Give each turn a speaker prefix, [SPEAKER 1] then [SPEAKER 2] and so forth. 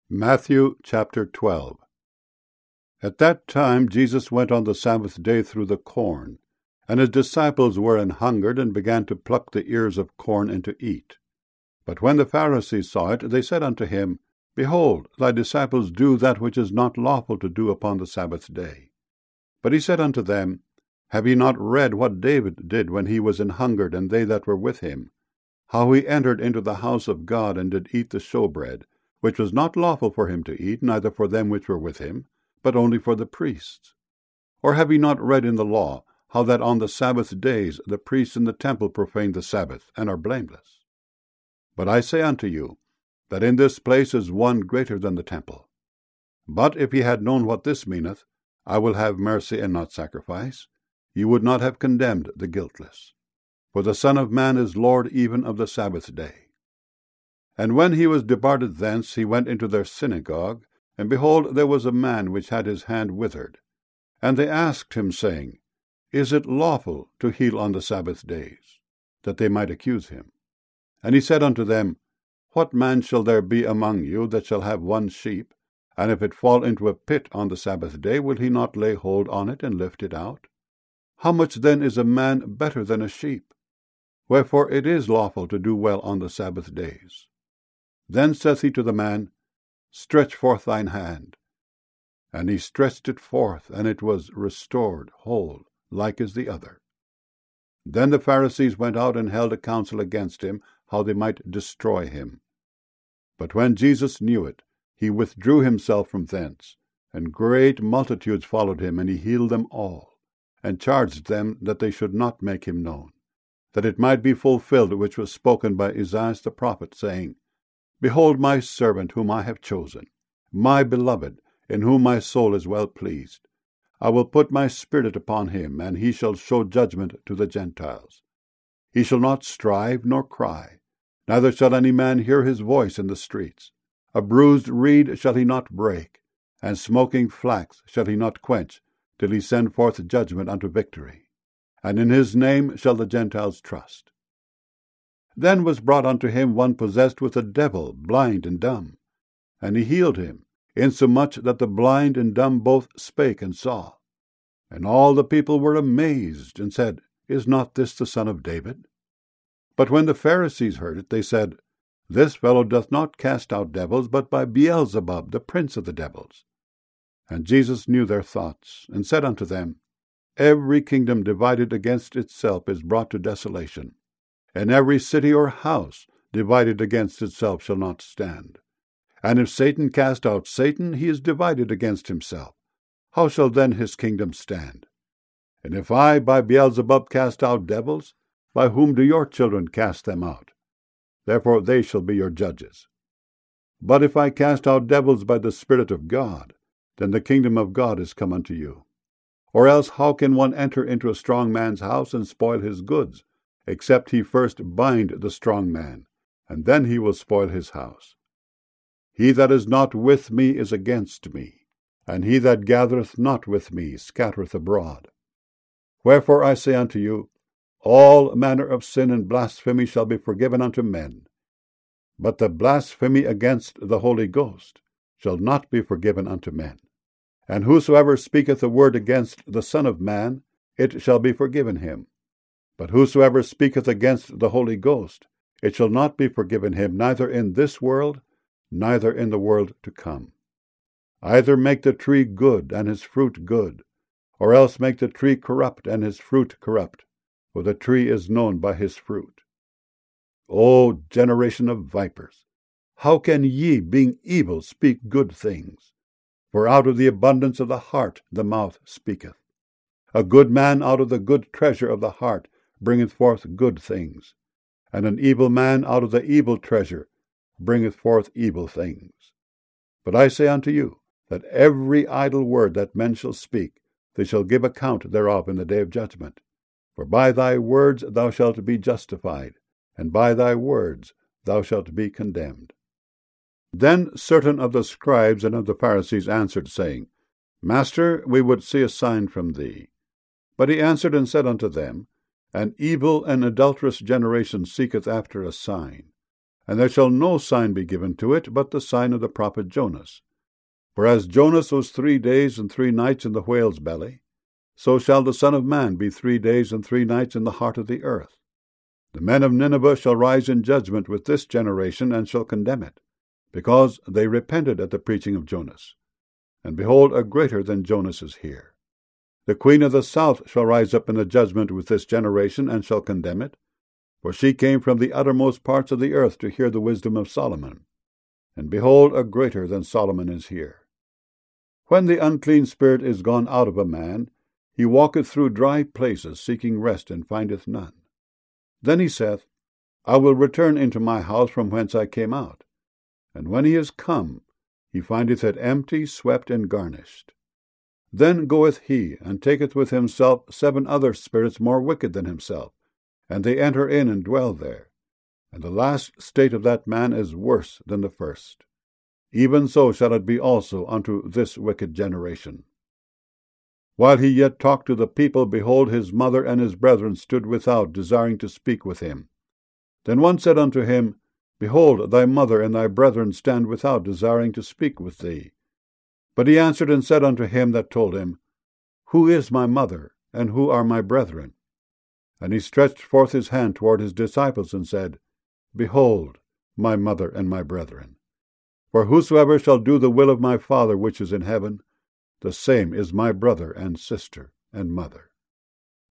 [SPEAKER 1] Matthew chapter 12. At that time Jesus went on the Sabbath day through the corn, and his disciples were an hungered, and began to pluck the ears of corn and to eat. But when the Pharisees saw it, they said unto him, Behold, thy disciples do that which is not lawful to do upon the Sabbath day. But he said unto them, Have ye not read what David did when he was an hungered, and they that were with him, how he entered into the house of God, and did eat the showbread, which was not lawful for him to eat, neither for them which were with him, but only for the priests? Or have ye not read in the law, how that on the Sabbath days the priests in the temple profane the Sabbath, and are blameless? But I say unto you, that in this place is one greater than the temple. But if ye had known what this meaneth, I will have mercy and not sacrifice, ye would not have condemned the guiltless. For the Son of Man is Lord even of the Sabbath day. And when he was departed thence, he went into their synagogue, and behold, there was a man which had his hand withered. And they asked him, saying, Is it lawful to heal on the Sabbath days? That they might accuse him. And he said unto them, What man shall there be among you that shall have one sheep, and if it fall into a pit on the Sabbath day, will he not lay hold on it and lift it out? How much then is a man better than a sheep? Wherefore it is lawful to do well on the Sabbath days. Then saith he to the man, Stretch forth thine hand. And he stretched it forth, and it was restored whole, like as the other. Then the Pharisees went out and held a council against him, how they might destroy him. But when Jesus knew it, he withdrew himself from thence, and great multitudes followed him, and he healed them all, and charged them that they should not make him known, that it might be fulfilled which was spoken by Esaias the prophet, saying, Behold my servant whom I have chosen, my beloved, in whom my soul is well pleased. I will put my spirit upon him, and he shall show judgment to the Gentiles. He shall not strive nor cry, neither shall any man hear his voice in the streets. A bruised reed shall he not break, and smoking flax shall he not quench, till he send forth judgment unto victory. And in his name shall the Gentiles trust. Then was brought unto him one possessed with a devil, blind and dumb. And he healed him, insomuch that the blind and dumb both spake and saw. And all the people were amazed, and said, Is not this the son of David? But when the Pharisees heard it, they said, This fellow doth not cast out devils, but by Beelzebub, the prince of the devils. And Jesus knew their thoughts, and said unto them, Every kingdom divided against itself is brought to desolation, and every city or house divided against itself shall not stand. And if Satan cast out Satan, he is divided against himself. How shall then his kingdom stand? And if I by Beelzebub cast out devils, by whom do your children cast them out? Therefore they shall be your judges. But if I cast out devils by the Spirit of God, then the kingdom of God is come unto you. Or else how can one enter into a strong man's house and spoil his goods, except he first bind the strong man, and then he will spoil his house? He that is not with me is against me, and he that gathereth not with me scattereth abroad. Wherefore I say unto you, all manner of sin and blasphemy shall be forgiven unto men, but the blasphemy against the Holy Ghost shall not be forgiven unto men. And whosoever speaketh a word against the Son of Man, it shall be forgiven him. But whosoever speaketh against the Holy Ghost, it shall not be forgiven him, neither in this world, neither in the world to come. Either make the tree good, and his fruit good, or else make the tree corrupt, and his fruit corrupt, for the tree is known by his fruit. O generation of vipers, how can ye, being evil, speak good things? For out of the abundance of the heart the mouth speaketh. A good man out of the good treasure of the heart bringeth forth good things, and an evil man out of the evil treasure bringeth forth evil things. But I say unto you, that every idle word that men shall speak, they shall give account thereof in the day of judgment. For by thy words thou shalt be justified, and by thy words thou shalt be condemned. Then certain of the scribes and of the Pharisees answered, saying, Master, we would see a sign from thee. But he answered and said unto them, An evil and adulterous generation seeketh after a sign, and there shall no sign be given to it but the sign of the prophet Jonas. For as Jonas was 3 days and 3 nights in the whale's belly, so shall the Son of Man be 3 days and 3 nights in the heart of the earth. The men of Nineveh shall rise in judgment with this generation, and shall condemn it, because they repented at the preaching of Jonas. And behold, a greater than Jonas is here. The queen of the south shall rise up in the judgment with this generation, and shall condemn it, for she came from the uttermost parts of the earth to hear the wisdom of Solomon. And behold, a greater than Solomon is here. When the unclean spirit is gone out of a man, he walketh through dry places, seeking rest, and findeth none. Then he saith, I will return into my house from whence I came out. And when he is come, he findeth it empty, swept, and garnished. Then goeth he, and taketh with himself 7 other spirits more wicked than himself, and they enter in and dwell there. And the last state of that man is worse than the first. Even so shall it be also unto this wicked generation. While he yet talked to the people, behold, his mother and his brethren stood without, desiring to speak with him. Then one said unto him, Behold, thy mother and thy brethren stand without, desiring to speak with thee. But he answered and said unto him that told him, Who is my mother, and who are my brethren? And he stretched forth his hand toward his disciples, and said, Behold, my mother and my brethren. For whosoever shall do the will of my Father which is in heaven, the same is my brother and sister and mother.